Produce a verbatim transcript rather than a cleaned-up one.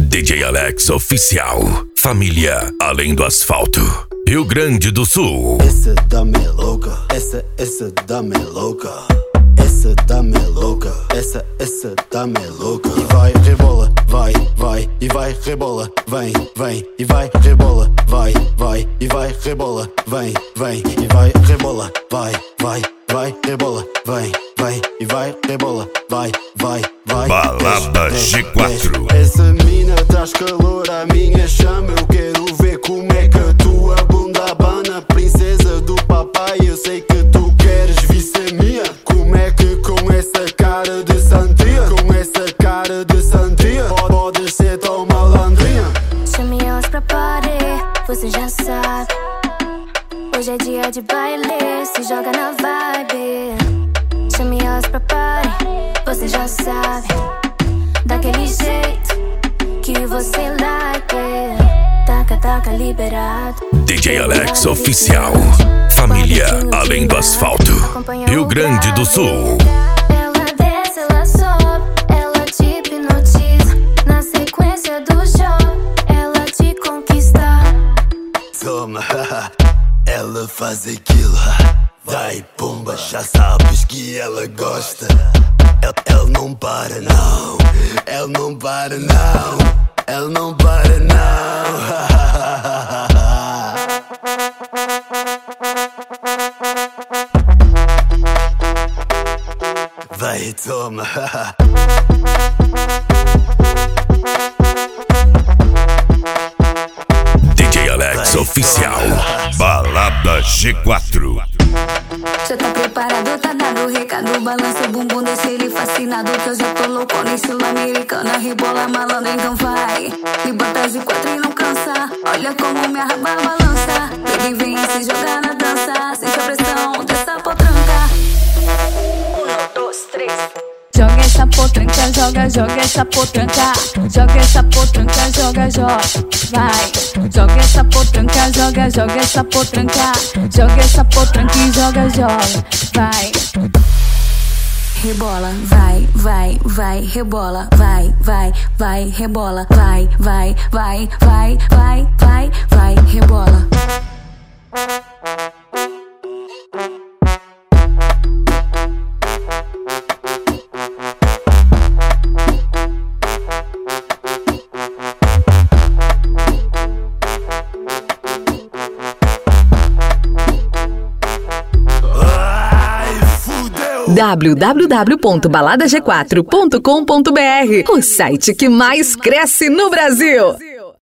D J Alex Oficial. Família Além do Asfalto, Rio Grande do Sul. Essa dama é louca, essa, essa dama é louca. Essa dama é louca, essa, essa dama é louca. E vai, rebola, vai, vai, e vai, rebola, vem, vem, e vai, rebola, vai, vai, e vai, rebola, vem, vem, e vai, rebola, vai, vai, vai, rebola, vem, vem, e vai, rebola, vai, vai, vai. Balada G quatro. Essa mina traz calor à minha chama. Eu quero ver como é que a tua bunda abana. Princesa do papai, eu sei que tu queres vir minha. Como é que com essa cara de santia, com essa cara de santia, podes ser tão malandrinha? Chame elas pra party, você já sabe. Hoje é dia de baile, se joga na vibe. Chame elas pra party, você já sabe. Daquele jeito que você like. Taca, taca, liberado. D J Alex Oficial. Família Além do Asfalto, Rio Grande do Sul. Ela desce, ela sobe, ela te hipnotiza. Na sequência do jogo, ela te conquista. Toma, ela faz aquilo. Vai, pomba, já sabes que ela gosta. Ela, ela não para não, ela não para não, ela não para não. Vai, toma. D J Alex Oficial. Balada G quatro. Já tá preparado, tá dado o recado. Balança o bumbum, deixa ele fascinado. Que eu já tô louco no estilo americana. Rebola malandro, então vai. Me bota de quatro e não cansa. Olha como minha raba balança. Baby, vem se jogar na dança. Sente a pressão dessa potranca. Um, dois, três. Joga essa potranca, joga, joga essa potranca. Joga essa potranca, joga, joga, vai. Joga essa potranca, joga, joga essa potranca. Joga essa potranca e joga, joga, vai. Rebola, vai, vai, vai, rebola, vai, vai, vai, rebola, vai, vai, vai, vai, vai, vai, vai, rebola. w w w ponto balada g quatro ponto com ponto b r, o site que mais cresce no Brasil.